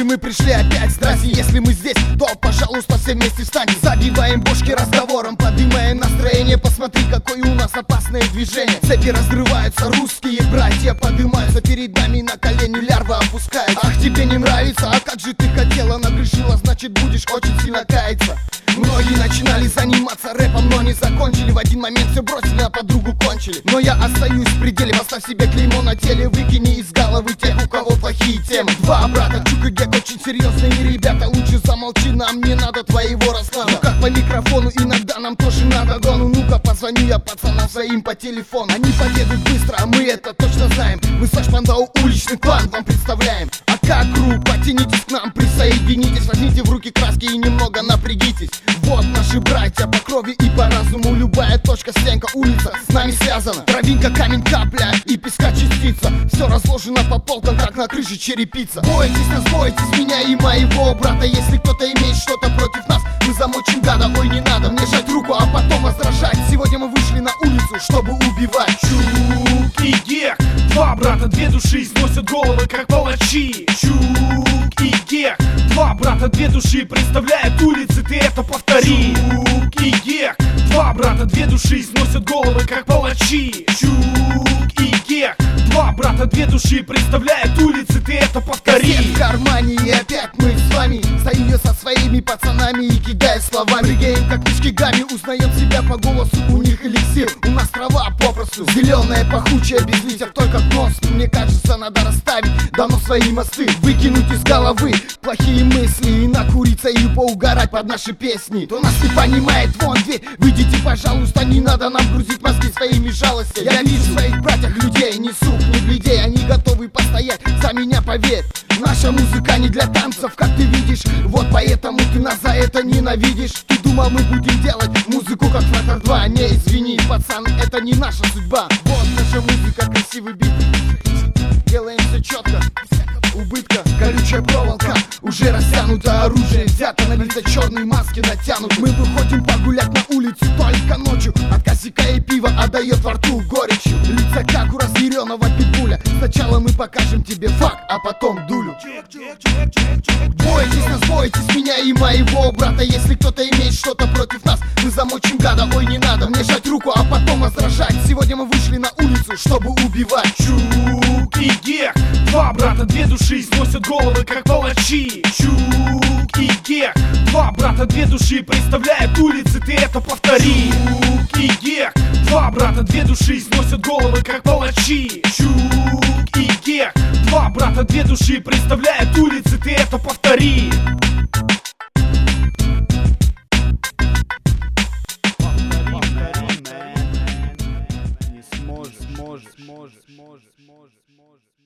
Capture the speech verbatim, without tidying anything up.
мы пришли опять. Здрасте, если мы здесь, то, пожалуйста, все вместе встанем. Забиваем бошки разговором, поднимаем настроение. Посмотри, какое у нас опасное движение. Цепи разрываются, русские братья поднимаются. Перед нами на колени лярвы опускаются. Ах, тебе не нравится, а как же ты хотела? Нагрешила, значит будешь очень сильно каяться. Многие начинали заниматься рэпом, но не закончили. В один момент все бросили, а подругу кончили. Но я остаюсь в пределе, поставь себе клеймо на теле. Выкини из головы тех, у кого плохие темы. Два брата, Чук и Гек, очень серьезные ребята. Лучше замолчи, нам не надо твоего рассказа. Ну как по микрофону, иногда нам тоже надо гону. Ну-ка позвоню я пацанам своим по телефону. Они подъедут быстро, а мы это точно знаем. Мы со Шпандау уличный клан вам представляем. А как групп, потянитесь к нам, присоединитесь. Возьмите в руки краски и немного напрягитесь. Вот наши братья по крови и по разуму. Любая точка, стенка, улица с нами связана. Травинка, камень, капля и песка частица. Все разложено по полкам, как на крыше черепица. Бойтесь нас, бойтесь меня и моего брата. Если кто-то имеет что-то против нас, мы замочим гада. Ой, не надо мне жать руку, а потом возражать. Сегодня мы вышли на улицу, чтобы убивать. Чук и Гек, два брата, две души, сносят головы, как палачи. Чук и Гек, два брата, две души, представляют улицы, ты это повтори. Чук и Гек, два брата, две души, сносят головы, как палачи. Чук и Гек, два брата, две души, представляют улицы, ты это повтори. Кассет в кармане, и опять мы с вами. Стою я со своими пацанами и кидаю словами. Прыгаем как птички гами, узнаем себя по голосу. У них эликсир, у нас трава попросту. Зеленая, пахучая, без листьев, только нос. Мне кажется, надо расставить давно свои мосты. Выкинуть из головы плохие мысли и накуриться и поугарать под наши песни. Кто нас не понимает, вон дверь, выйдите, пожалуйста. Не надо нам грузить мозги своими жалостями. Я вижу в своих братьях людей, не сук, не глядей. Они готовы постоять за меня, поверь. Наша музыка не для танцев, как ты видишь. Вот поэтому ты нас за это ненавидишь. Ты думал, мы будем делать музыку как Фратер два? Не, извини, пацан, это не наша судьба. Вот наша музыка, красивый бит. Делаем все четко, убытка, колючая проволока. Уже растянуто оружие, взято на лица, черные маски натянут. Мы выходим погулять на улицу только ночью. От косяка и пива отдает во рту горечью. Лица как у разъяренного питбуля. Сначала мы покажем тебе факт, а потом дулю. Бойтесь нас, бойтесь меня и моего брата. Если кто-то имеет что-то против нас, мы замочим гада. Ой, не надо мне жать руку, а потом возражать. Сегодня мы вышли на улицу, чтобы убивать. Чук и Гек, два брата, две души, сносят головы, как палачи. Чук и Гек, два брата, две души, представляют улицы, ты это повтори. Чук и Гек, два брата, две души, сносят головы, как палачи. Чук и Гек, два брата, две души, представляют улицы, ты это повтори. Не сможешь, сможешь, сможешь, сможешь, сможешь.